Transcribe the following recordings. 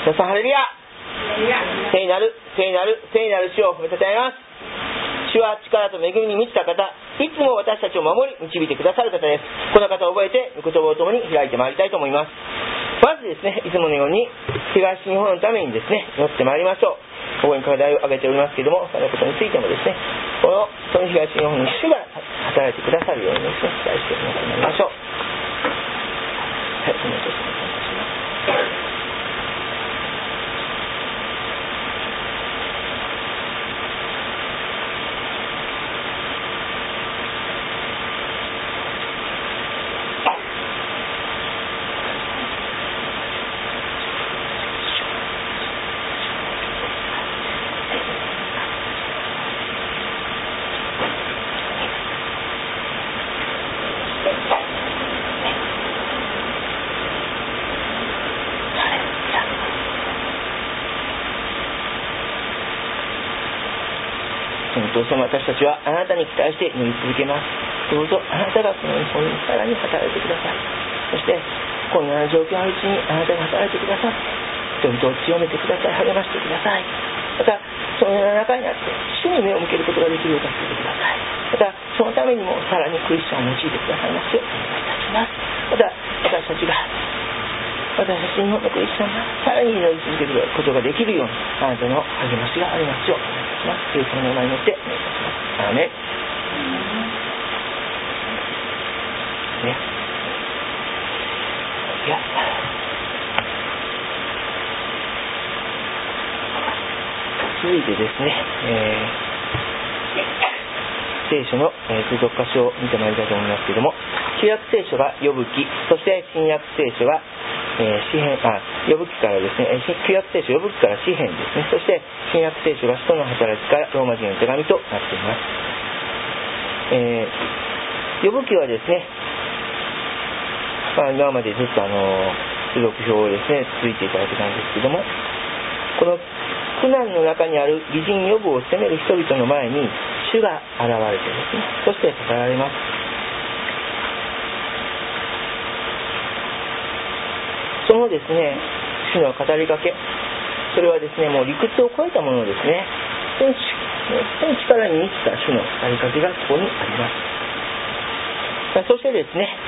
皆さんハレルヤ、聖なる主を褒めたたえます。主は力と恵みに満ちた方、いつも私たちを守り導いてくださる方です。この方を覚えて御言葉を共に開いてまいりたいと思います。まずですね、いつものように東日本のためにですね、祈ってまいりましょう。ここに課題を挙げておりますけれども、そのことについてもですね、この東日本に主が働いてくださるようにですね、期待して祈ってまいりましょう。はい、お願いします。どうしても私たちはあなたに期待して祈り続けます。どうぞあなたがこの日本にさらに働いてください。そして困難な状況のうちにあなたが働いてください。人々を強めてください。励ましてください。またそのような中にあって主に目を向けることができるように助けてください。またそのためにもさらにクリスチャンを用いてくださいますようお願いいたします。また私たち日本のクリスチャンがさらに祈り続けることができるようにあなたの励ましがありますようお願いいたします。イエス様の名前によってお願いいたします。アーメン。続いてですね、聖書の通読箇所を見てまいりたいと思いますけれども、旧約聖書が呼ぶ記、そして新約聖書が詩編、呼ぶ記からですね、旧約聖書呼ぶ記から詩編ですね、そして新約聖書が使徒の働きからローマ人の手紙となっています。呼ぶ記はですね、今までずっと通読表をですね続いていただけたんですけども、この苦難の中にある義人ヨブを責める人々の前に主が現れてですね、そして語られます。そのですね、主の語りかけ、それはですね、もう理屈を超えたものですね。本当に力に満ちた主の語りかけがここにあります。そしてですね、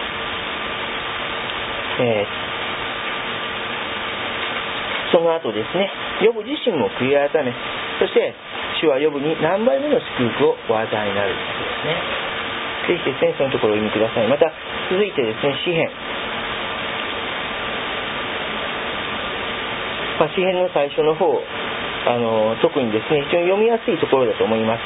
その後ですね、ヨブ自身も悔い改め、そして主はヨブに何倍目の祝福をお与えになるわけですね。ぜひですね、そのところをお読みください。また続いてですね、詩編、詩編の最初の方、特にですね、非常に読みやすいところだと思います。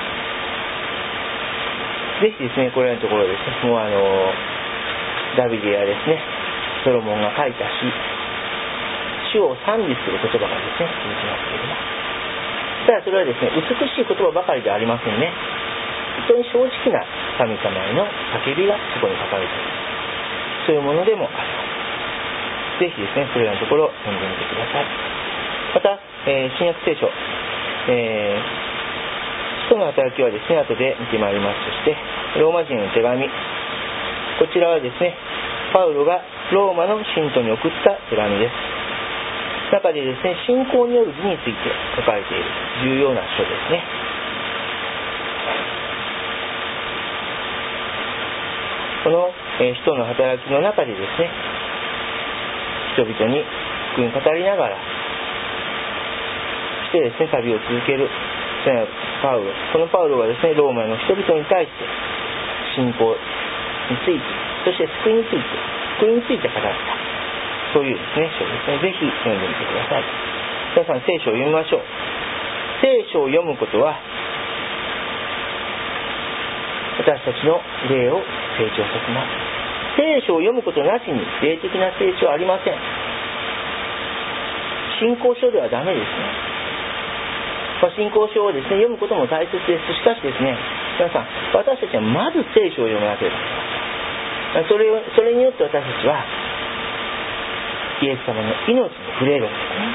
ぜひですね、これらのところですね、もうダビデやですね、ソロモンが書いた詩、主を賛美する言葉がですね、続きますけれども、ただそれはですね、美しい言葉ばかりではありませんね。本当に正直な神様への叫びがそこに書かれている、そういうものでもあります。ぜひですね、それらのところを読んでみてください。また、新約聖書、使徒の働きはですね、後で見てまいります。そしてローマ人の手紙、こちらはですね、パウロがローマの信徒に送った手紙です。中でですね、信仰による義について書かれている重要な書ですね。この使徒の働きの中でですね、人々に福音を語りながらしてですね、旅を続けるパウロ。このパウロはですね、ローマの人々に対して信仰について、そして福音について語った、そういうですね、書ですね。ぜひ読んでみてください。皆さん聖書を読みましょう。聖書を読むことは私たちの霊を成長させます。聖書を読むことなしに霊的な成長はありません。信仰書ではダメですね。信仰書をですね、読むことも大切です。しかしですね、皆さん、私たちはまず聖書を読まなければいけません。それによって私たちはイエス様の命に触れるんですね。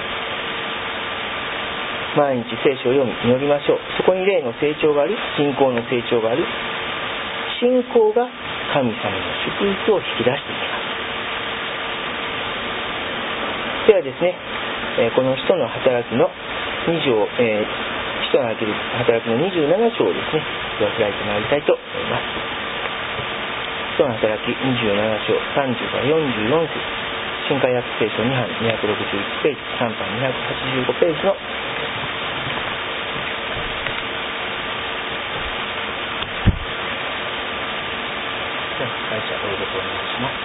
毎日聖書を読み祈りましょう。そこに霊の成長があり、信仰の成長があり、信仰が神様の祝福を引き出していきます。 ではですね、この使徒の働きの使徒の働きの27章をですね、では開いてまいりたいと思います。使徒の働き27章30から44節、新海訳聖書2版261ページ、3版285ページの会社朗読をお願いします。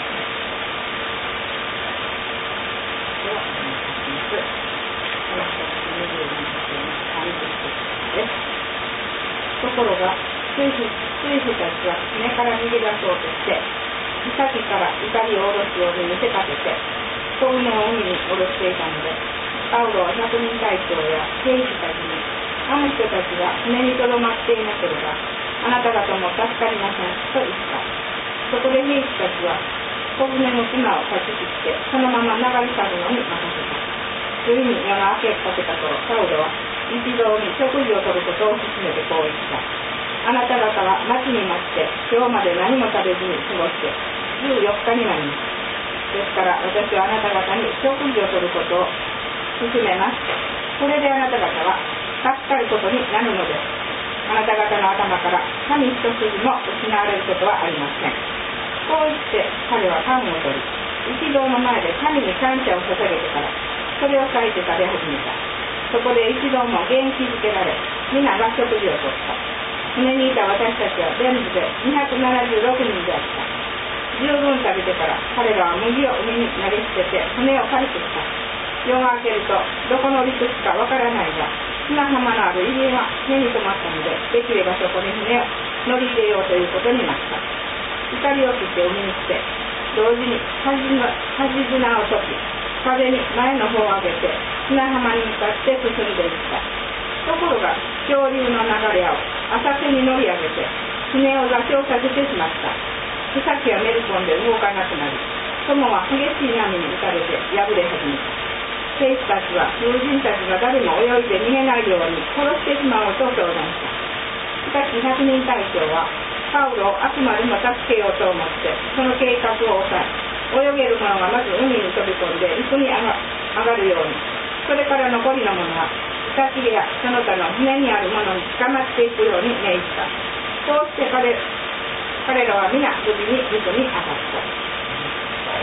ところが水夫たちは船から逃げ出そうとして岬から怒りを下ろすように見せかけて小舟を海に下ろしていたので、パウロは100人隊長や兵士たちに、あの人たちは船にとどまっていなければあなた方も助かりませんと言った。そこで兵士たちは小舟の綱を断ち切ってそのまま流れ去るのに任せた。次に夜が明けかけた頃、パウロは一同に食事を取ることを勧めてこう言った。あなた方は待ちに待って今日まで何も食べずに過ごして14日になります。ですから私はあなた方に食事を取ることを勧めます。これであなた方は助かることになるのです。あなた方の頭から髪一筋も失われることはありません。こう言って彼はパンを取り、一同の前で神に感謝を捧げてからそれを裂いて食べ始めた。そこで一同も元気づけられ、皆が食事をとった。船にいた私たちは全部で276人であった。十分食べてから彼らは麦を海に投げ捨てて船を帰ってきた。夜が明けるとどこの陸地かわからないが、砂浜のある入りは目に留まったので、できればそこに船を乗り入れようということになった。怒りを切って海に来て、同時に端綱を解き、風に前の方を上げて砂浜に向かって進んでいった。ところが潮流の流れを浅瀬に乗り上げて船を座礁させてしまった。岬はめり込んで動かなくなり、友は激しい波に打たれて破れ始めた。兵士たちは友人たちが誰も泳いで逃げないように殺してしまおうと相談した。しかし100人隊長はパウロをあくまでも助けようと思ってその計画を抑え、泳げる者がまず海に飛び込んで陸に上がるように、それから残りの者は岬やその他の船にある者に捕まっていくように命じた。こうして彼らは皆無事に陸に上がった。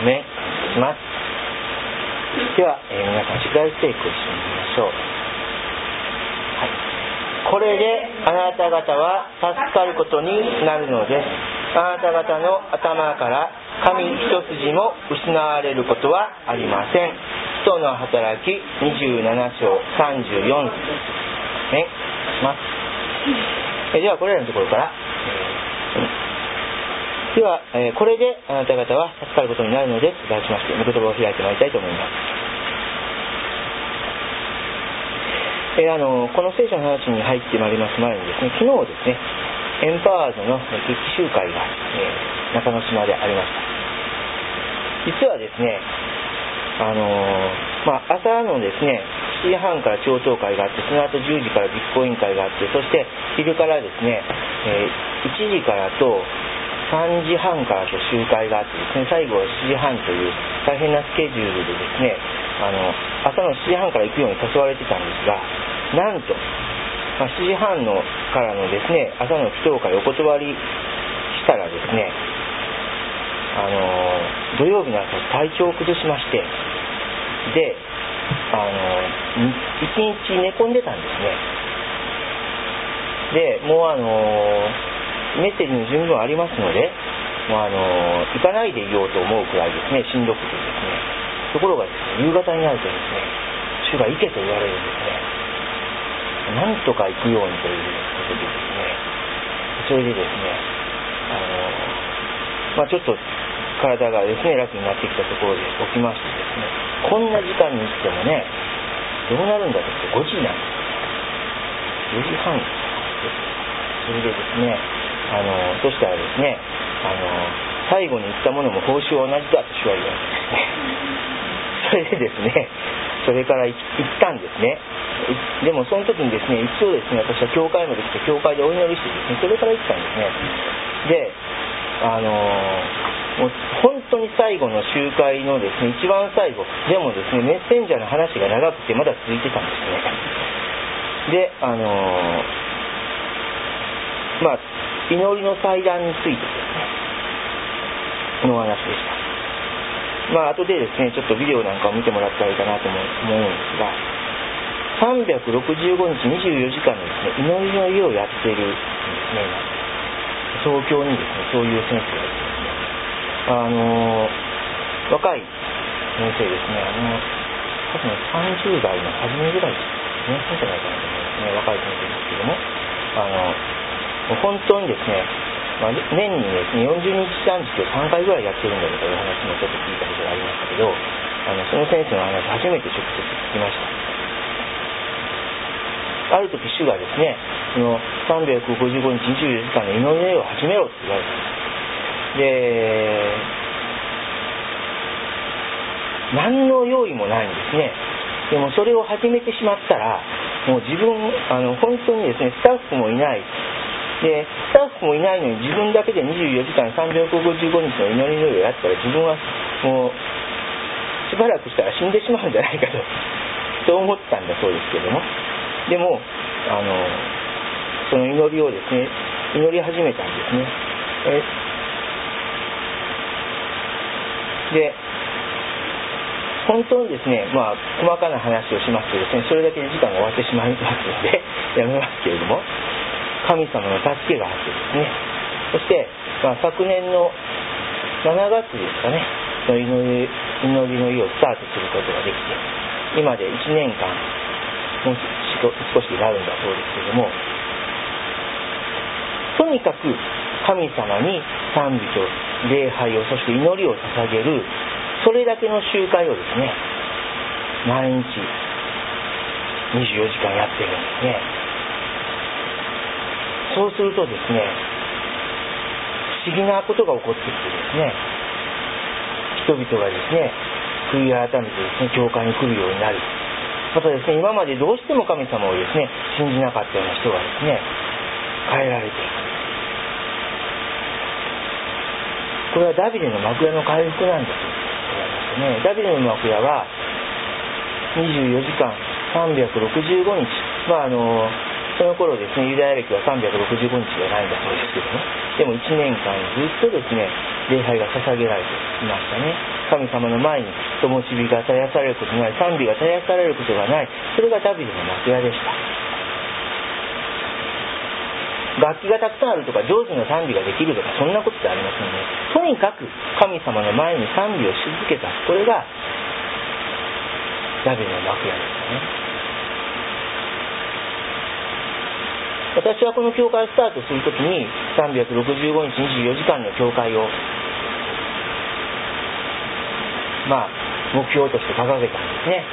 アメンします。では、皆さん主題聖句を一緒に見ましょう。はい、これであなた方は助かることになるのです。あなた方の頭から髪一筋も失われることはありません。使徒の働き27章34節ね、します。ではこれらのところから、では、これであなた方は助かることになるのですと題しまして、御言葉を開いてまいりたいと思います。この聖書の話に入ってまいります前にですね、昨日ですね、エンパワーズの決起集会が、中之島でありました。実はですね、朝のですね、7時半から超党会があって、その後10時から実行委員会があって、そして昼からですね、1時からと3時半からと集会があってですね、最後は7時半という大変なスケジュールでですね、朝の7時半から行くように誘われてたんですが、なんと、7時半からのですね、朝の祈祷会をお断りしたらですね、土曜日の朝体調を崩しまして、で、一日寝込んでたんですね。で、もうメッセージの準備もありますので、もう行かないでいようと思うくらいですね、しんどくてですね。ところがですね、夕方になるとですね、主が行けと言われるんですね。なんとか行くようにということでですね、それでですね、ちょっと体がですね、楽になってきたところで起きましてですね、こんな時間に行ってもね、どうなるんだと思って5時なんですよ。4時半です。それでですね、そしたらですね、最後に言ったものも報酬は同じだと主は言われてですね、それでですね、それから行ったんですね。でもその時にですね、一応ですね、私は教会まで来て教会でお祈りしてですね、それから行ったんですね。で、 もう本当に最後の集会のですね、一番最後でもですね、メッセンジャーの話が長くてまだ続いてたんですね。で、祈りの祭壇についてですねのお話でした。後でですね、ちょっとビデオなんかを見てもらったらいいかなと思うんですが、365日24時間のですね、祈りの家をやっているんですね。東京にですね、そういう先生がいてですね、若い先生ですね、多分30代の初めぐらいですね、そうじゃないかなと思いますね、若い先生ですけども、本当にですね、年にですね、40日断食を3回ぐらいやってるんだという話もちょっと聞いたことがありましたけど、その先生の話初めて直接聞きました。ある時主がですね、その355日24時間の祈りの絵を始めろって言われたんです。で、何の用意もないんですね。でもそれを始めてしまったら、もう自分本当にですね、スタッフもいない。で、スタッフもいないのに自分だけで24時間355日の祈りの絵をやったら、自分はもうしばらくしたら死んでしまうんじゃないかとそう思ったんだそうですけども、でもその祈りをですね、祈り始めたんですね。で、本当にですね、細かな話をしますとですね、それだけで時間が終わってしまいますのでやめますけれども、神様の助けがあってですね、そして、昨年の7月ですかね、祈りの家をスタートすることができて、今で1年間もう少しになるんだそうですけれども、とにかく神様に賛美と礼拝を、そして祈りを捧げる、それだけの集会をですね、毎日24時間やってるんですね。そうするとですね、不思議なことが起こってきてですね、人々がですね、悔い改めてですね、教会に来るようになり、またですね、今までどうしても神様をですね、信じなかったような人がですね、変えられていく。これはダビデの幕屋の回復なんだと言われましたね。ダビデの幕屋は24時間365日、その頃ですね、ユダヤ歴は365日がないんだそうですけども、でも1年間ずっとですね、礼拝が捧げられていましたね。神様の前に灯火が絶やされることない、賛美が絶やされることがない、それがダビデの幕屋でした。楽器がたくさんあるとか上手な賛美ができるとかそんなことじゃありませんね。とにかく神様の前に賛美をし続けた、これがダビデの幕屋でしたね。私はこの教会をスタートするときに365日24時間の教会を目標として掲げたんですね。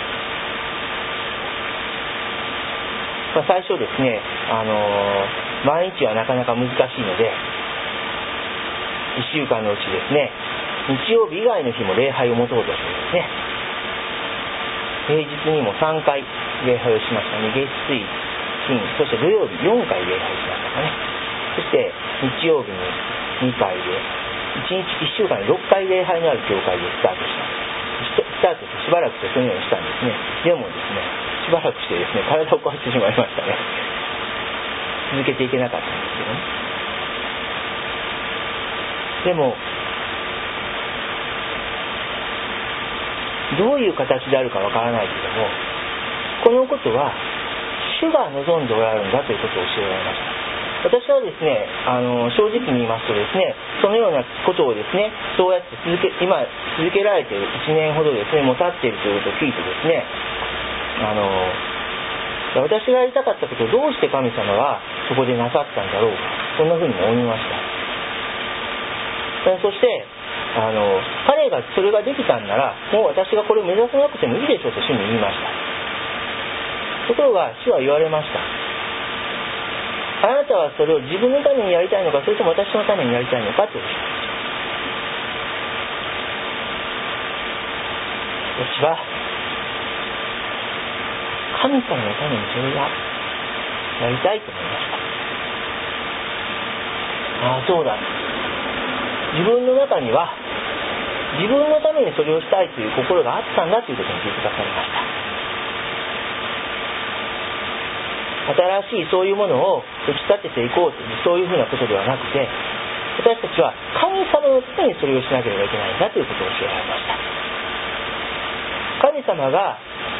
最初ですね、毎日はなかなか難しいので、1週間のうちですね、日曜日以外の日も礼拝を持とうとしてですね、平日にも3回礼拝をしましたね。月水金、そして土曜日4回礼拝しましたかね。そして日曜日に2回で1週間に6回礼拝のある教会でスタートしました。スタートしてしばらくしてそのようにしたんですね。でもですね、しばらくしてですね、体を壊してしまいましたね。続けていけなかったんですけどね。でもどういう形であるかわからないけども、このことは主が望んでおられるんだということを教えられました。私はですね、正直に言いますとですね、そのようなことをですね、そうやって今続けられている1年ほどですね、もう経っているということを聞いてですね、私がやりたかったことをどうして神様はそこでなさったんだろうか、そんなふうに思いました。そして彼がそれができたんなら、もう私がこれを目指さなくてもいいでしょうと主に言いました。ところが主は言われました。あなたはそれを自分のためにやりたいのか、それとも私のためにやりたいのかとおっしゃいました。私は神様のためにそれがやりたいと思いました。ああ、そうだ。 自分の中には自分のためにそれをしたいという心があったんだということに気づかされました。新しいそういうものを打ち立てていこうというそういうふうなことではなくて、私たちは神様のためにそれをしなければいけないんだということを教えられました。神様が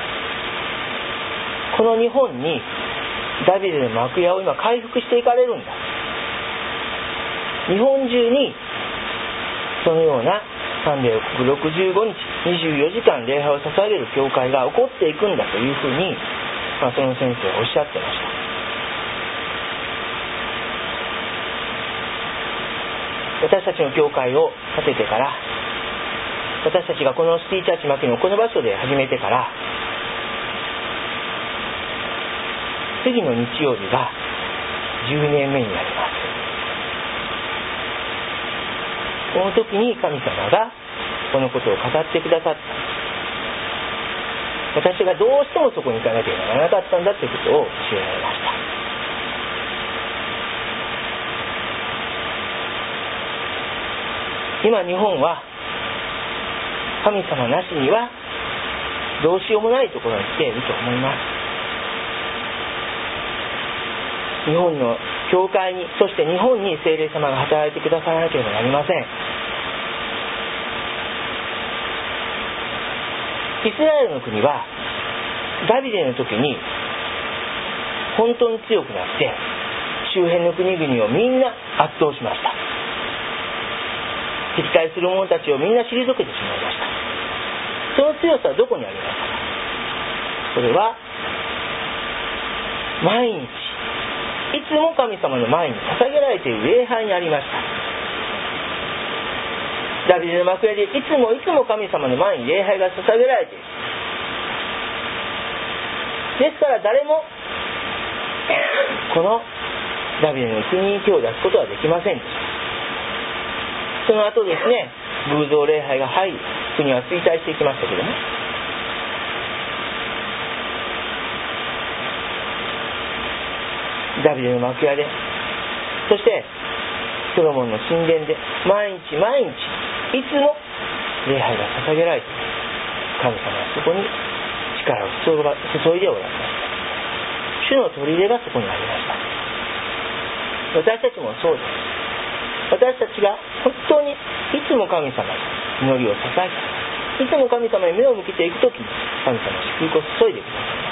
この日本にダビデの幕屋を今回復していかれるんだ。日本中にそのような365日24時間礼拝を捧げる教会が起こっていくんだというふうに、その先生はおっしゃってました。私たちの教会を建ててから、私たちがこのシティチャーチ牧野この場所で始めてから、次の日曜日が10年目になります。この時に神様がこのことを語ってくださった。私がどうしてもそこに行かなければならなかったんだということを教えられました。今日本は神様なしにはどうしようもないところに来ていると思います。日本の教会に、そして日本に聖霊様が働いてくださらなければなりません。イスラエルの国はダビデの時に本当に強くなって周辺の国々をみんな圧倒しました。敵対する者たちをみんな退けてしまいました。その強さはどこにありますか。それは毎日いつも神様の前に捧げられている礼拝にありました。ダビデの幕屋でいつも神様の前に礼拝が捧げられている。ですから誰もこのダビデの国に手を出すことはできませんでした。その後ですね、偶像礼拝が入り、国は衰退していきましたけども、ダビデの幕屋で、そしてソロモンの神殿で毎日いつも礼拝が捧げられている。神様はそこに力を注いでおられます。主の砦がそこにありました。私たちもそうです。私たちが本当にいつも神様に祈りを捧えて、いつも神様に目を向けていくときに神様は祝福を注いでくださいます。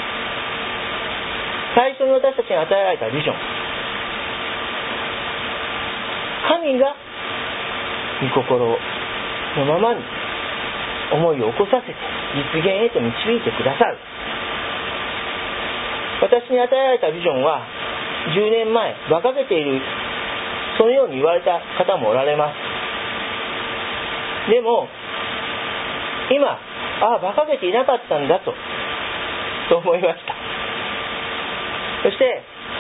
最初に私たちに与えられたビジョン、神が御心のままに思いを起こさせて実現へと導いてくださる。私に与えられたビジョンは10年前馬鹿げている、そのように言われた方もおられます。でも今馬鹿げていなかったんだと思いました。そして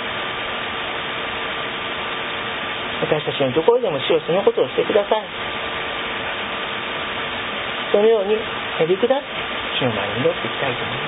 私たちのところでも主よそのことをしてください。そのようにへりくだって主の前に祈っていきたいと思います。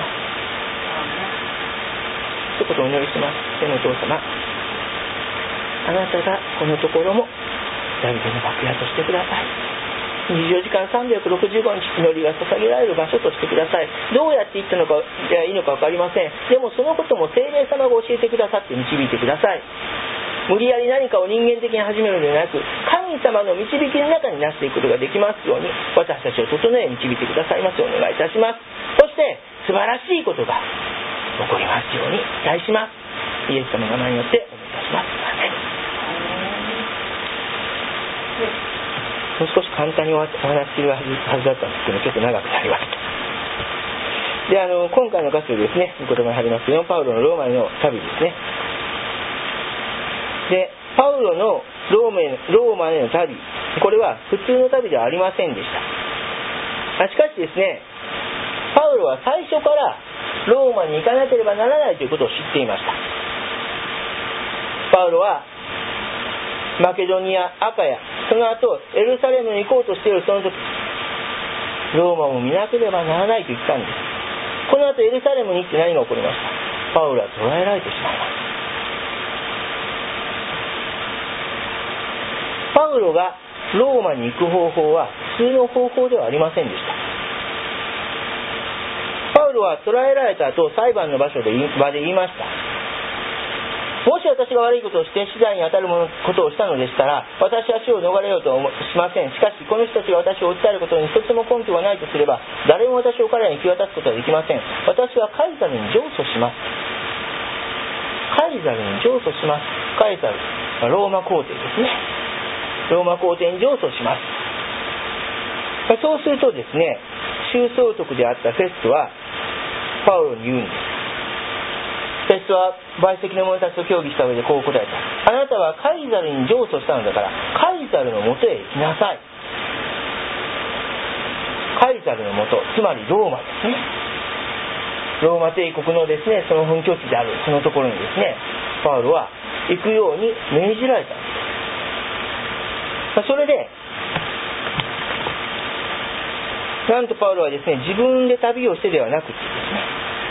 一言お祈りします。天のお父様、あなたがこのところもダビデの幕屋としてください。24時間365日祈りが捧げられる場所としてください。どうやっていったのかいいのか分かりません。でもそのことも聖霊様が教えてくださって導いてください。無理やり何かを人間的に始めるのではなく、神様の導きの中になっていくことができますように、私たちを整え導いてくださいますようお願いいたします。そして素晴らしいことが起こりますように期待します。イエス様の名前によってお願いいたします。もう少し簡単にお話しするはずだったんですけど、結構長くなりました。で、今回の箇所ですね、御言葉に貼りますけど、パウロのローマへの旅ですね。で、パウロのローマへの旅、これは普通の旅ではありませんでした。しかしですね、パウロは最初からローマに行かなければならないということを知っていました。パウロはマケドニア、アカヤ、その後エルサレムに行こうとしているその時、ローマも見なければならないと言ったんです。この後エルサレムに行って何が起こりました。パウロは捕らえられてしまいます。パウロがローマに行く方法は普通の方法ではありませんでした。パウロは捕らえられた後、裁判の場で言いました。もし私が悪いことをして死罪に当たることをしたのでしたら、私は死を逃れようとしません。しかしこの人たちが私を訴えることに一つも根拠がないとすれば、誰も私を彼らに引き渡すことはできません。私はカイザルに上訴します。カイザルに上訴します。カイザル、ローマ皇帝ですね。ローマ皇帝に上訴します。そうするとですね、州総督であったフェストはパウロに言うんです。フェストは陪席の者たちと協議した上でこう答えた。あなたはカイザルに上訴したのだから、カイザルのもとへ行きなさい。カイザルのもと、つまりローマですね。ローマ帝国のですね、その本拠地であるそのところにですね、パウロは行くように命じられたんです。それでなんとパウロはですね、自分で旅をしてではなくてですね、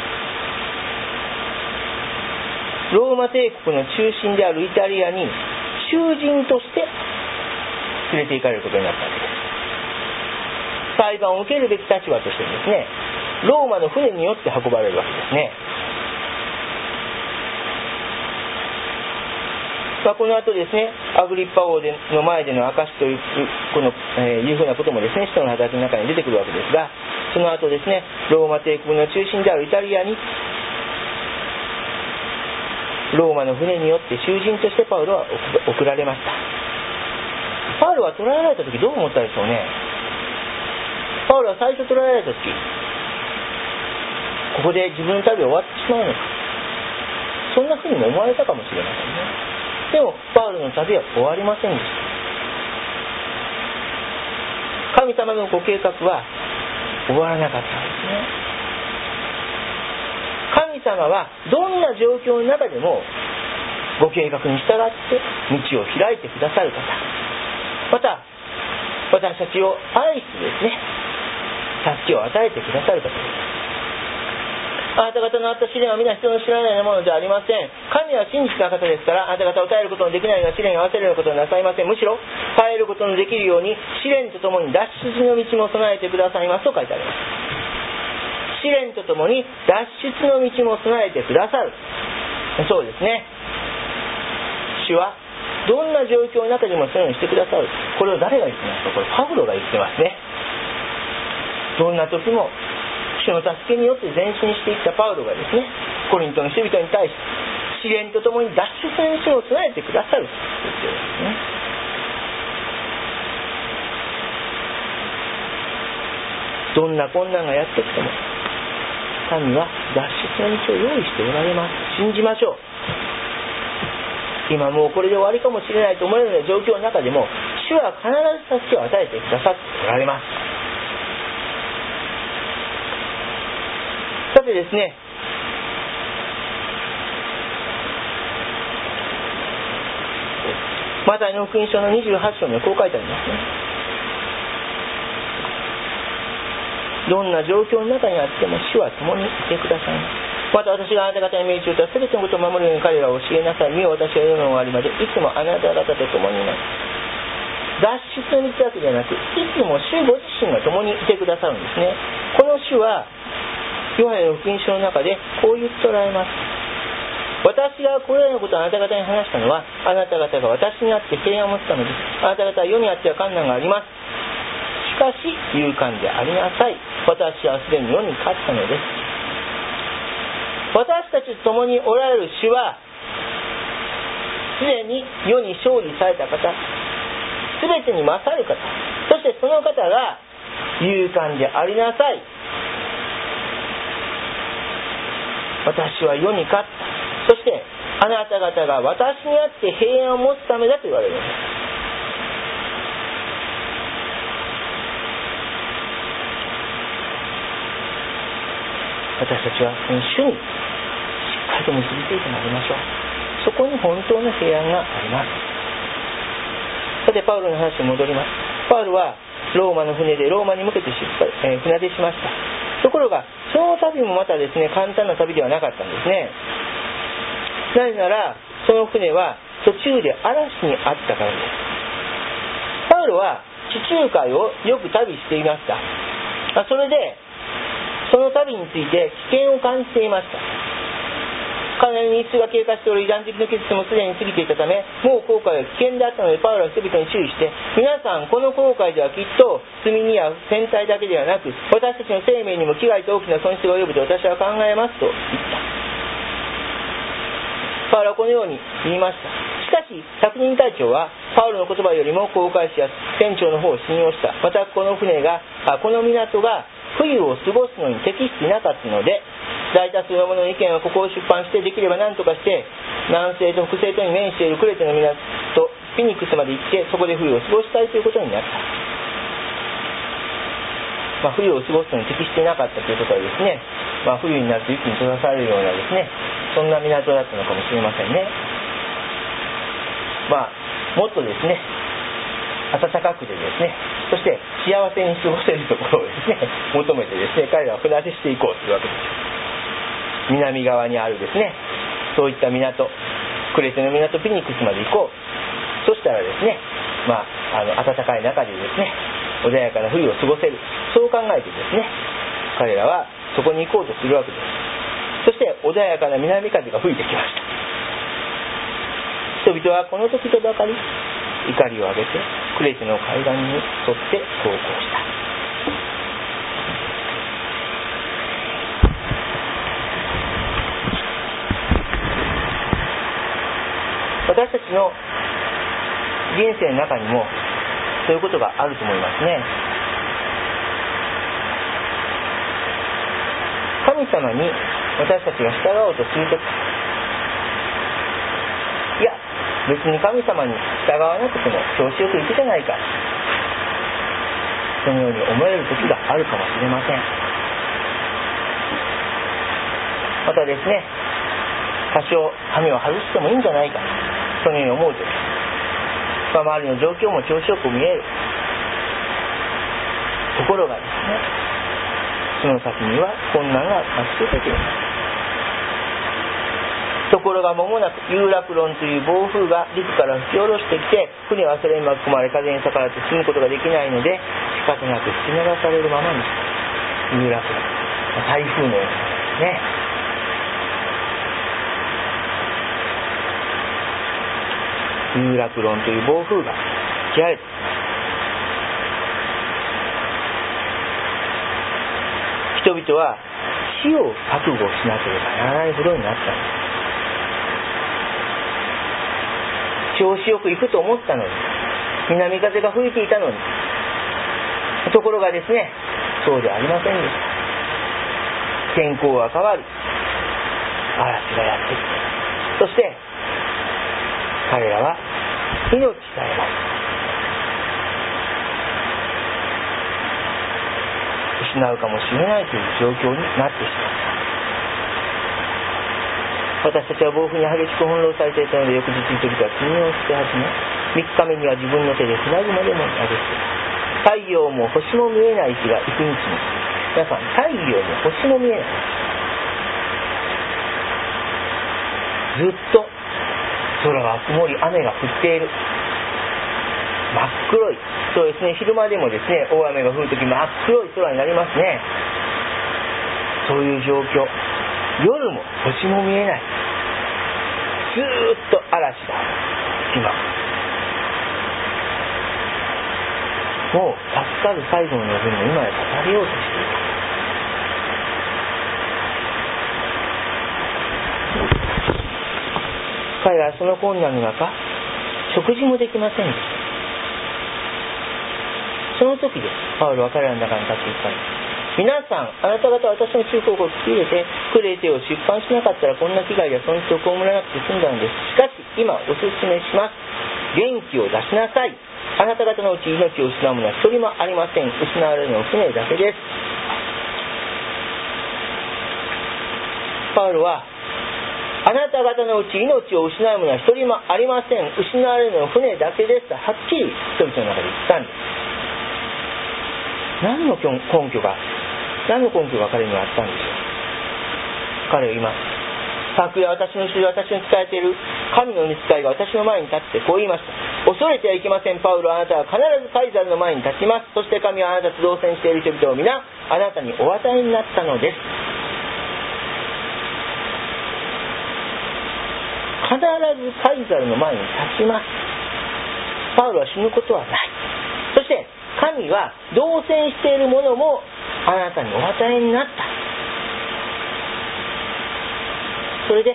ローマ帝国の中心であるイタリアに囚人として連れて行かれることになったわけです。裁判を受けるべき立場としてですね、ローマの船によって運ばれるわけですね。この後ですね、アグリッパ王の前での証といういうふうなこともですね、使徒の働きの中に出てくるわけですが、その後ですね、ローマ帝国の中心であるイタリアにローマの船によって囚人としてパウロは送られました。パウロは捕らえられた時どう思ったでしょうね。パウロは最初捕らえられた時、ここで自分の旅は終わってしまうのか、そんなふうにも思われたかもしれませんね。でもパウロの旅は終わりませんでした。神様のご計画は終わらなかったんですね。神様はどんな状況の中でもご計画に従って道を開いてくださる方、また私たちを愛してですね、助けを与えてくださる方です。あなた方のあった試練は皆人の知らないものではありません。神は真実な方ですから、あなた方を耐えることのできないような試練を合わせるようなことはなさいません。むしろ耐えることのできるように試練とともに脱出の道も備えてくださいますと書いてあります。試練とともに脱出の道も備えてくださる。そうですね。主はどんな状況の中でもそういうのをしてくださる。これを誰が言ってますか。これパウロが言ってますね。どんな時も主の助けによって前進していったパウロがですね、コリントの人々に対して試練とともに脱出の道を備えてくださると言っているんですね。どんな困難がやってきても神は脱出の道を用意しておられます。信じましょう。今もうこれで終わりかもしれないと思えるような状況の中でも、主は必ず助けを与えてくださっておられます。さてですね、マタイの福音書の28章にはこう書いてありますね。どんな状況の中にあっても主は共にいてくださいます。また私があなた方に命じたすべてのことを守るように彼らを教えなさい。見よ、私は世の終わりまでいつもあなた方と共にいます。脱出の道だけではなく、いつも主ご自身が共にいてくださるんですね。この主はヨハネの福音書の中でこう言っておられます。私がこれらのことをあなた方に話したのは、あなた方が私にあって平安を持つためです。あなた方は世にあっては困難があります。しかし勇敢でありなさい。私はすでに世に勝ったのです。私たちと共におられる主はすでに世に勝利された方、すべてに勝る方、そしてその方が勇敢でありなさい。私は世に勝った。そしてあなた方が私にあって平安を持つためだと言われるんです。私たちはその主にしっかりと結びついてまいりましょう。そこに本当の平安があります。さてパウロの話に戻ります。パウロはローマの船でローマに向けて船出しました。ところがその旅もまたですね、簡単な旅ではなかったんですね。なぜならその船は途中で嵐にあったからです。パウウロは地中海をよく旅していました。それでその旅について危険を感じていました。かなり日数が経過しており、断食の季節もすでに過ぎていたため、もう航海は危険であったので、パウロは人々に注意して、皆さんこの航海ではきっと積み荷や船体だけではなく、私たちの生命にも危害と大きな損失が及ぶと私は考えますと言った。パウロはこのように言いました。しかし百人隊長はパウロの言葉よりも航海士や船長の方を信用した。またこの港が冬を過ごすのに適していなかったので、大多数の者の意見はここを出版して、できれば何とかして南西と北西とに面しているクレテの港フィニックスまで行って、そこで冬を過ごしたいということになった。冬を過ごすのに適していなかったということはですね、冬になると雪に閉ざされるようなですね、そんな港だったのかもしれませんね。もっとですね、暖かくてですね、そして幸せに過ごせるところをですね、求めてですね、彼らは船出していこうというわけです。南側にあるですね、そういった港、クレテの港フィニックスまで行こう。そしたらですね、暖かい中でですね、穏やかな冬を過ごせる。そう考えてですね、彼らはそこに行こうとするわけです。そして穏やかな南風が吹いてきました。人々はこの時とばかり怒りを上げてクレテの海岸に沿って航行した。私たちの人生の中にもそういうことがあると思いますね。神様に私たちが従おうとするとき、いや別に神様に従わなくても調子よくいくじゃないか、そのように思える時があるかもしれません。またですね、多少羽目を外してもいいんじゃないか、そのように思うとき、周りの状況も調子よく見える。ところがですね、その先には困難が待ち受けています。ところが間もなく有楽論という暴風が陸から吹き下ろしてきて、船はそれに巻き込まれ風に逆らって進むことができないので、仕方なく引き流されるままにした。有楽論、台風のようなですね。有楽論という暴風が吹き荒れて、人々は死を覚悟しなければならないほどになったんです。調子よく行くと思ったのに、南風が吹いていたのに、ところがですね、そうではありませんでした。天候が変わり、嵐がやってきて、そして彼らは命さえ失うかもしれないという状況になってしまった。私たちは暴風に激しく翻弄されていたので、翌日に人々は積みを捨て始め、3日目には自分の手で船熊でも投げ捨てた。太陽も星も見えない日が幾日も。皆さん、太陽も星も見えない。ずっと空が曇り、雨が降っている。真っ黒い。そうですね、昼間でもですね、大雨が降るとき真っ黒い空になりますね。そういう状況。夜も星も見えない。ずーっと嵐が今もう助かる最後の望みを今へ語りようとしている。彼らはその困難の中、食事もできませんでした。その時です。パウロは彼らの中に立って言ったんです。皆さん、あなた方は私の忠告を聞き入れてクレテを出版しなかったらこんな危害や損失を被らなくて済んだのです。しかし今お勧めします。元気を出しなさい。あなた方のうち命を失う者は一人もありません。失われるのは船だけです。パウロはあなた方のうち命を失う者は一人もありません。失われるのは船だけですとはっきり人々の中で言ったんです。何の根拠が彼にはあったんでしょう。彼は言います。 昨夜私の主で私に仕えている神の御使いが私の前に立ってこう言いました。恐れてはいけませんパウロ、あなたは必ずカイザルの前に立ちます。そして神はあなたと同戦している人々を皆あなたにお与えになったのです。必ずカイザルの前に立ちます。パウロは死ぬことはない。そして神は同戦しているものもあなたにお与えになった。それで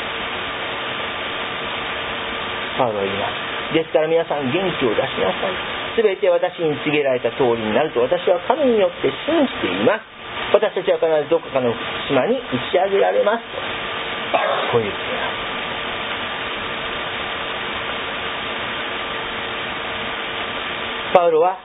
パウロは言います。ですから皆さん元気を出しなさい。すべて私に告げられた通りになると私は神によって信じています。私たちは必ずどこかの島に打ち上げられますとこう言っています。パウロは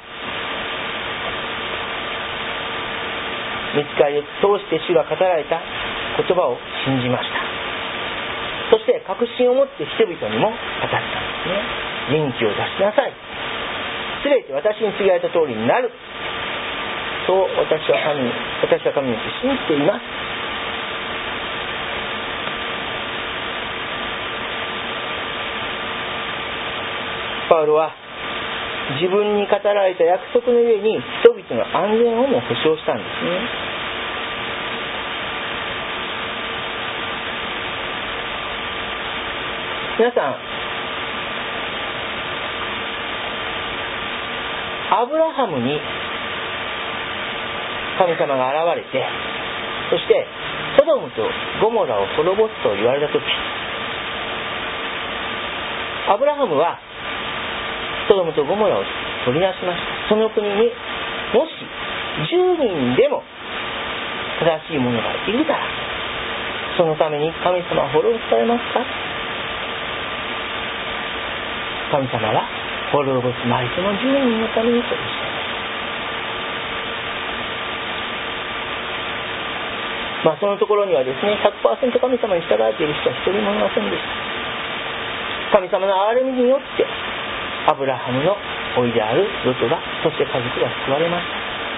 御使いを通して主が語られた言葉を信じました。そして確信を持って人々にも語ったんですね。元気を出しなさい。すべて私に告げられた通りになる。そう私は神によって信じています。パウロは自分に語られた約束の上に人々の安全をも保証したんですね。皆さん、アブラハムに神様が現れて、そしてソドムとゴモラを滅ぼすと言われたとき、アブラハムはソドムとゴモラを取り出しました。その国にもし10人でも正しい者がいるなら、そのために神様は滅ぼされますか？神様は滅ぼすまいその10人のためにとおっしゃいます。そのところにはですね、 100% 神様に従えている人は一人もいませんでした。神様の憐れみによってアブラハムの甥であるロトが、そして家族が救われました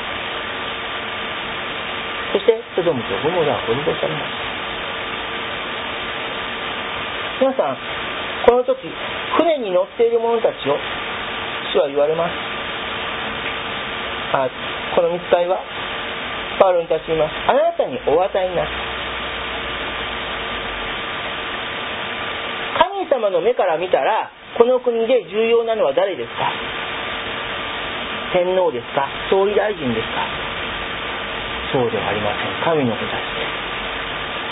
。そしてソドムとゴモラは滅ぼされました。皆さん、この時船に乗っている者たちを主は言われます。この御使いはパウロに対し言います。あなたにお与えになった。神様の目から見たらこの国で重要なのは誰ですか？天皇ですか？総理大臣ですか？そうではありません。神の子たちです。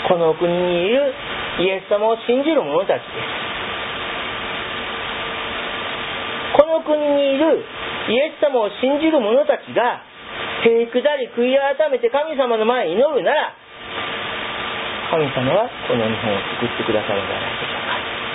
この国にいるイエス様を信じる者たちです。この国にいるイエス様を信じる者たちが手下り悔い改めて神様の前に祈るなら、神様はこの日本を救ってくださるのではないでしょ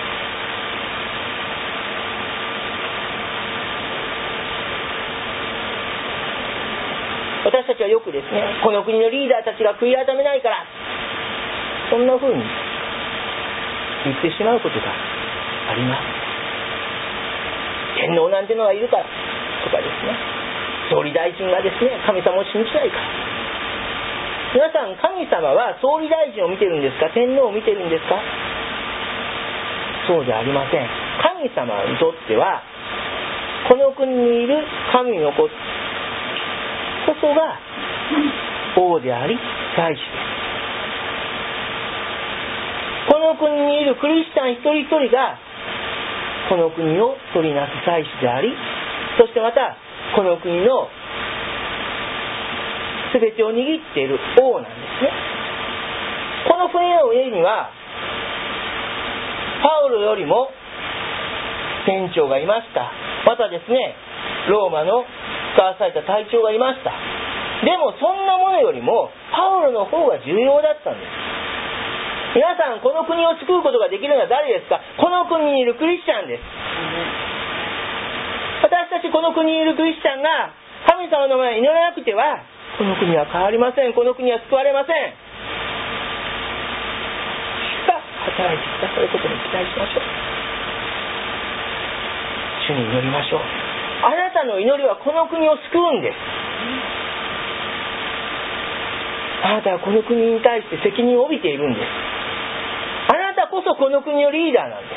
うか。私たちはよくですね、この国のリーダーたちが悔い改めないからそんな風に言ってしまうことがあります。天皇なんてのがいるからとかですね、総理大臣がですね神様を信じないから。皆さん、神様は総理大臣を見てるんですか？天皇を見てるんですか？そうじゃありません。神様にとってはこの国にいる神の子こそが王であり祭司です。この国にいるクリスチャン一人一人がこの国を取りなす祭司であり、そしてまたこの国の全てを握っている王なんですね。この船の上にはパウロよりも船長がいました。またですね、ローマの使わされた隊長がいました。でもそんなものよりもパウロの方が重要だったんです。皆さん、この国を救うことができるのは誰ですか？この国にいるクリスチャンです。私たちこの国にいるクリスチャンが神様の前に祈らなくてはこの国は変わりません。この国は救われません。主が働いてくださることに期待しましょう。主に祈りましょう。あなたの祈りはこの国を救うんです。あなたはこの国に対して責任を帯びているんです。 たこそこの国のリーダーなんです。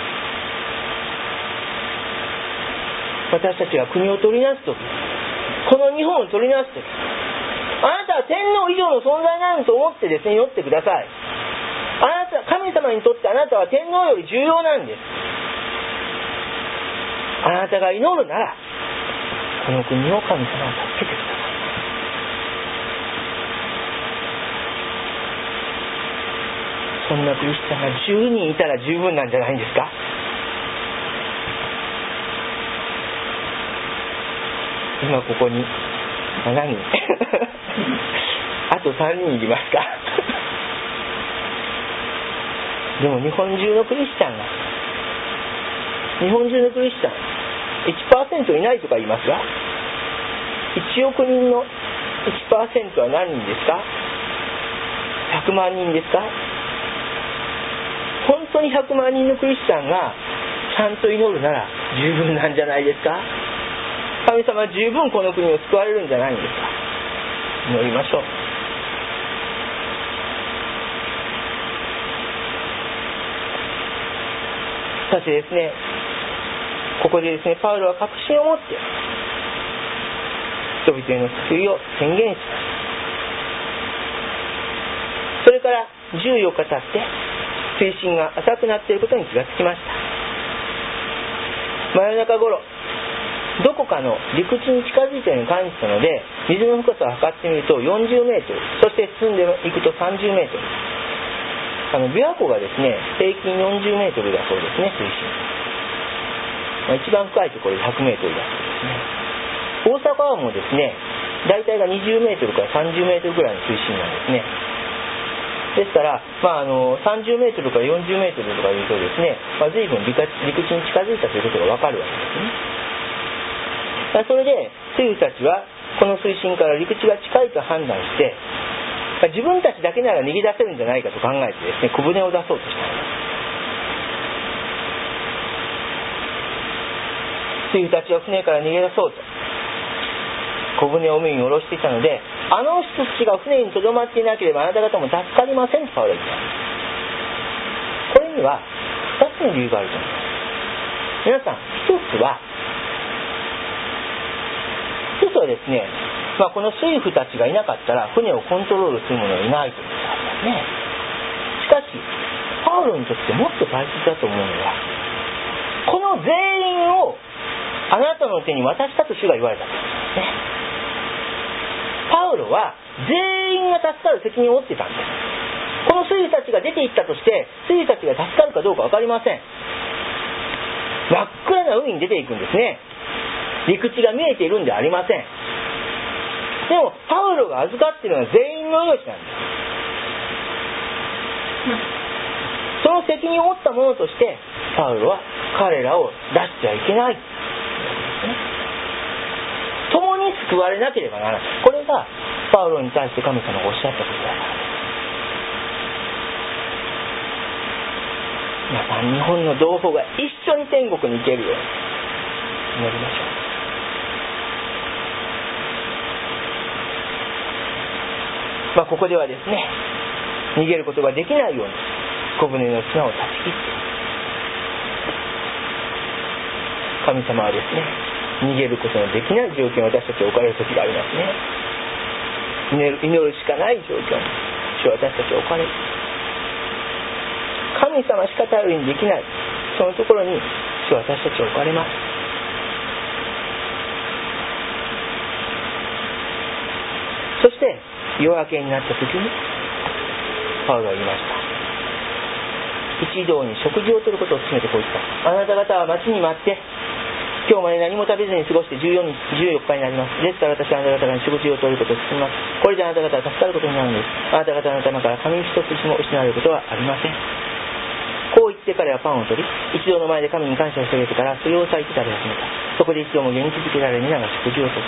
私たちが国を取りなすとき、この日本を取りなすとき、あなたは天皇以上の存在なんと思ってですね、祈ってください。あなた、神様にとってあなたは天皇より重要なんです。あなたが祈るなら、この国を神様は助けてください。そんなクリスチャンが10人いたら十分なんじゃないんですか。今ここに7人あと3人いりますかでも日本中のクリスチャンが、日本中のクリスチャン 1% いないとか言いますが、1億人の 1% は何人ですか。100万人ですか。本当に100万人のクリスチャンがちゃんと祈るなら十分なんじゃないですか。神様は十分この国を救われるんじゃないんですか。祈りましょう。そしてですね、ここでですね、パウロは確信を持って人々への救いを宣言しました。それから14日経って水深が浅くなっていることに気がつきました。真夜中頃、どこかの陸地に近づいたように感じたので、水の深さを測ってみると40メートル、そして進んでいくと30メートル。琵琶湖がですね、平均40メートルだそうですね、水深。一番深いところで100メートルだそうですね。大阪湾もですね、大体が20メートルから30メートルぐらいの水深なんですね。ですから、30メートルから40メートルとかいうとですね、随分陸地に近づいたということがわかるわけですね。それで水夫たちはこの水深から陸地が近いと判断して、自分たちだけなら逃げ出せるんじゃないかと考えてですね、小舟を出そうとしたんです。水夫たちは船から逃げ出そうと小舟を海に下ろしていたので、あの人たちが船にとどまっていなければあなた方も助かりませんとパウロは言ったんです。これには2つの理由があると思います。皆さん、一つはですね、この水夫たちがいなかったら船をコントロールする者はいないということなんですね。しかしパウロにとってもっと大切だと思うのは、この全員をあなたの手に渡したと主が言われたんですね。パウロは全員が助かる責任を負ってたんです。この水夫たちが出て行ったとして水夫たちが助かるかどうか分かりません。真っ暗な海に出ていくんですね。陸地が見えているんではありません。でもパウロが預かっているのは全員の命なんです。その責任を負ったものとしてパウロは彼らを出しちゃいけない、共に救われなければならない。これがパウロに対して神様がおっしゃったことだからです。皆さん、日本の同胞が一緒に天国に行けるように祈りましょう。ここではですね、逃げることができないように小舟の綱を断ち切って、神様はですね、逃げることのできない状況に私たちは置かれる時がありますね。祈るしかない状況に主は私たちは置かれる。神様しか頼りにできない、そのところに主は私たちは置かれます。そして夜明けになった時にパウロは言いました。一同に食事をとることを勧めてこう言った。あなた方は待ちに待って今日まで何も食べずに過ごして14日になります。ですから私はあなた方に食事をとることを勧めます。これであなた方は助かることになるのです。あなた方の頭から紙一つも失われることはありません。こう言って彼はパンを取り、一同の前で神に感謝をしてあげてからそれを裂いて食べ始めた。そこで一同も元気づけられ皆が食事をとった。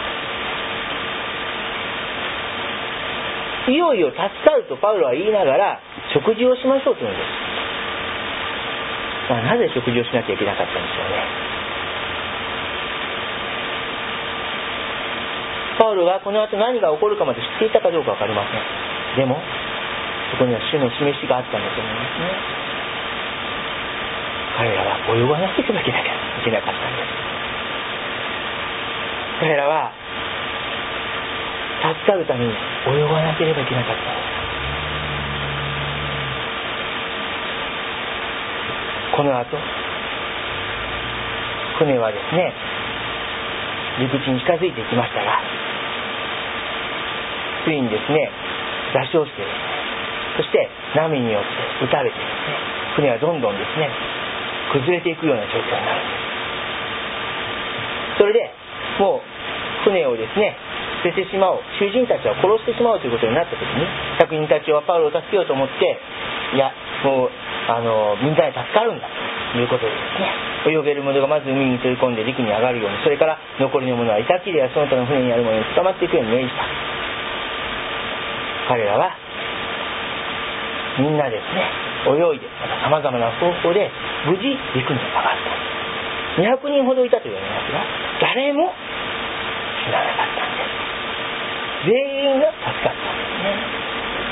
いよいよ助かるとパウロは言いながら食事をしましょうというのです。なぜ食事をしなきゃいけなかったんでしょうね。パウロがこの後何が起こるかまで知っていたかどうか分かりません。でもそこには主の示しがあったんだと思いますね。 彼らは泳がなければいけなかったんです。彼らは助かるために泳がなければいけなかったんです。この後船はですね、陸地に近づいていきましたが、ついにですね、座礁してですね、そして波によって打たれてですね、船はどんどんですね、崩れていくような状況になるんです。それでもう船をですね、捨ててしまおう、囚人たちは殺してしまおうということになった時に、客人たちはパウロを助けようと思って、いやもうみんなで助かるんだということでですね、泳げる者がまず海に飛び込んで陸に上がるように、それから残りの者は板切れやその他の船にある者に捕まっていくように命じた。彼らはみんなですね、泳いでまた様々な方法で無事陸に上がった。200人ほどいたと言われますが、誰も死ななかったんです。全員が助かったんですね。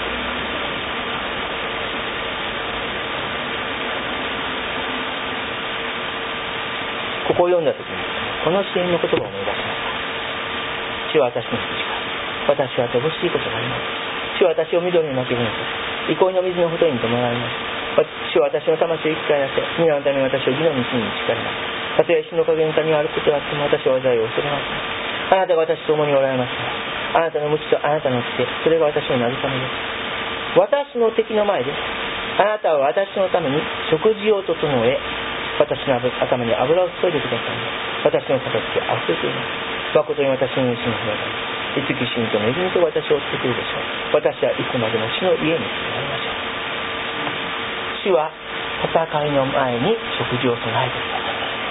ここを読んだ時にこの詩篇の言葉を思い出しました。主は私の羊か、私は乏しいことがあります。主は私を緑の鳴き声にさせ、憩いの水のほとりに泊まられます。主は私の魂を生き返らせ、皆のために私を義の道に導かれます。たとえ死の影の谷を歩くことがあっても私は災いを恐れません。あなたが私と共におられますから、あなたの無知とあなたの知恵、それが私の慰めです。私の敵の前であなたは私のために食事を整え、私の頭に油を注いでください。私の形が溢れています。誠に私の主に広がり、慈しみと恵みと私を追ってくるでしょう。私はいつまでも主の家に住まいましょう。主は戦いの前に食事を備えてください。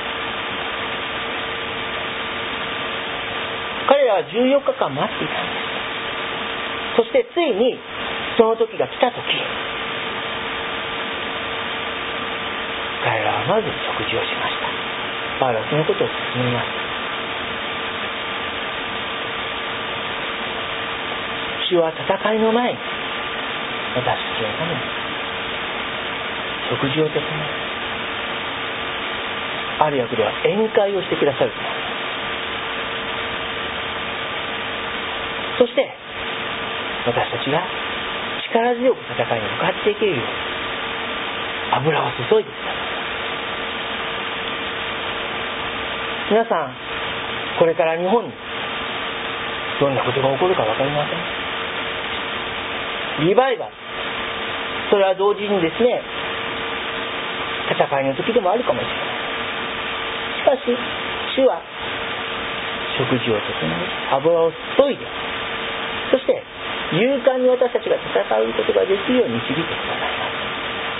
彼らは14日間待っていたんです。そしてついにその時が来た時、彼らはまず食事をしました。パウロはそのことを進めました。主は戦いの前に私たちのために食事を整え、ある役では宴会をしてくださると思います。そして私たちが力強く戦いに向かっていけるように油を注いでください。皆さん、これから日本にどんなことが起こるか分かりません。リバイバル、それは同時にですね、戦いの時でもあるかもしれない。しかし主は食事を整え、油を注いで、そして勇敢に私たちが戦うことができるように導いてくださいます。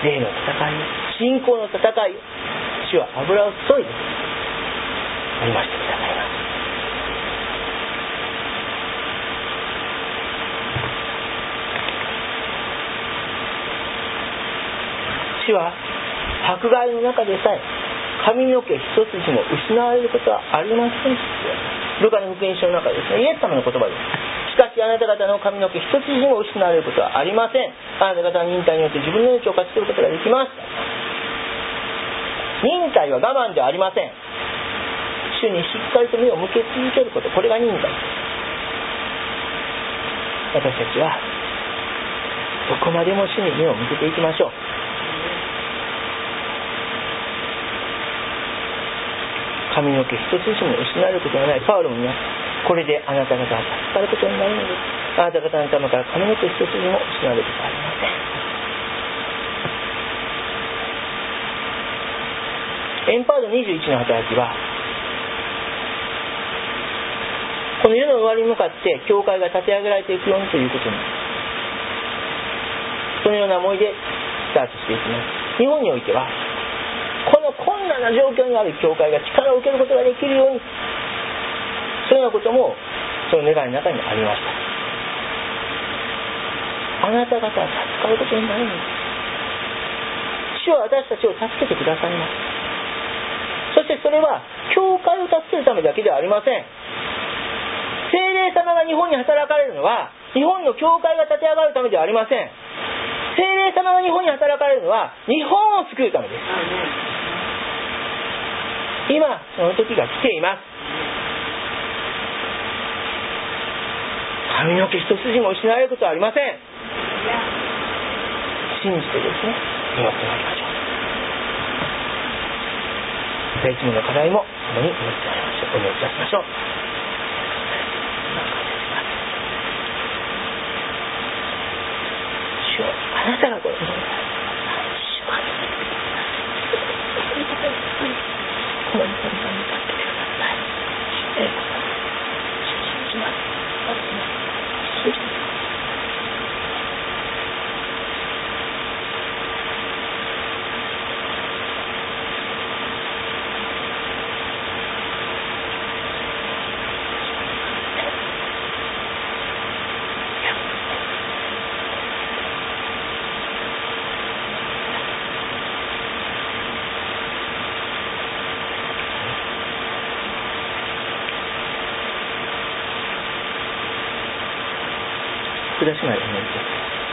霊の戦いを、信仰の戦いを主は油を注いでありましてくださいます。主は迫害の中でさえ髪の毛一筋も失われることはありません。ルカの福音書の中でですね、イエス様の言葉です。しかしあなた方の髪の毛一筋も失われることはありません。あなた方は忍耐によって自分の命を勝ち取ることができます。忍耐は我慢ではありません。主にしっかりと目を向け続けること、これが忍耐です。私たちはどこまでも主に目を向けていきましょう。髪の毛一つも失われることがないパウロも言います。これであなた方は助かることになるのです。あなた方の頭から髪の毛一つも失われることはありません。エンパード21の働きは、この世の終わりに向かって教会が立て上げられていくようにということに、そのような思いでスタートしていきます。日本においてはこの困難な状況にある教会が力を受けることができるように、そういうようなこともその願いの中にありました。あなた方は助かることになるのです。主は私たちを助けてくださいます。そしてそれは教会を助けるためだけではありません。聖霊様が日本に働かれるのは日本の教会が立て上がるためではありません。聖霊様が日本に働かれるのは日本を救うためです。 今その時が来ています。髪の毛一筋も失われることはありません。信じてですね、祈ってまいりましょう。いつもの課題も共に祈ってまいりましょう。お祈りいたしましょう。主よ、あなたがこれをこの日本に立ってください。信じます。信じます。福田姉妹お願いします。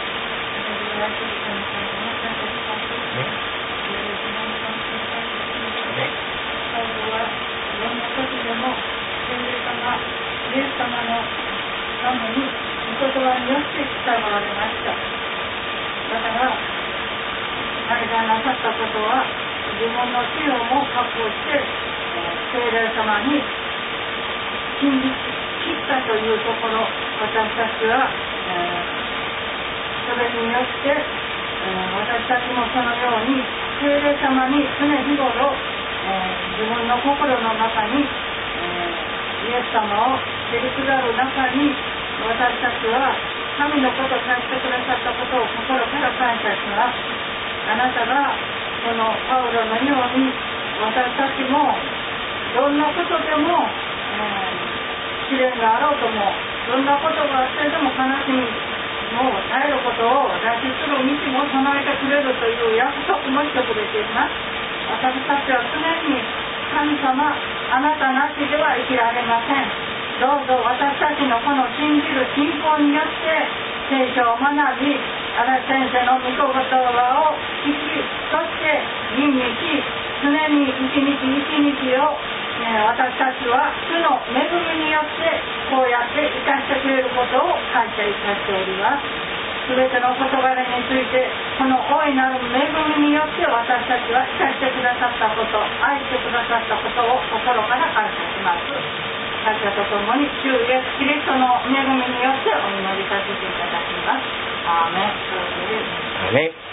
イエス様のために御言葉によって伝わられました。だから彼がなさったことは自分の死をも確保して聖霊様に信じ切ったというところ、私たちはそれによって私たちもそのように聖霊様に常日頃自分の心の中にイエス様を知り下る中に私たちは神のことをさせてくださったことを心から感謝します。あなたがこのパウロのように私たちもどんなことでも試練があろうともどんなことがあってでも悲しみも耐えることを脱出する道も備えてくれるという約束もしてくれています。私たちは常に神様あなたなしでは生きられません。どうぞ私たちのこの信じる信仰によって聖書を学び、荒井先生の御言葉を聞き、そして吟味し、常に一日一日を私たちは主の恵みによってこうやって生かしてくれることを感謝いたしております。すべての事柄についてこの大いなる恵みによって私たちは生かしてくださったこと、愛してくださったことを心から感謝します。感謝とともに主イエスキリストの恵みによってお祈りさせていただきます。アーメン。 アーメン。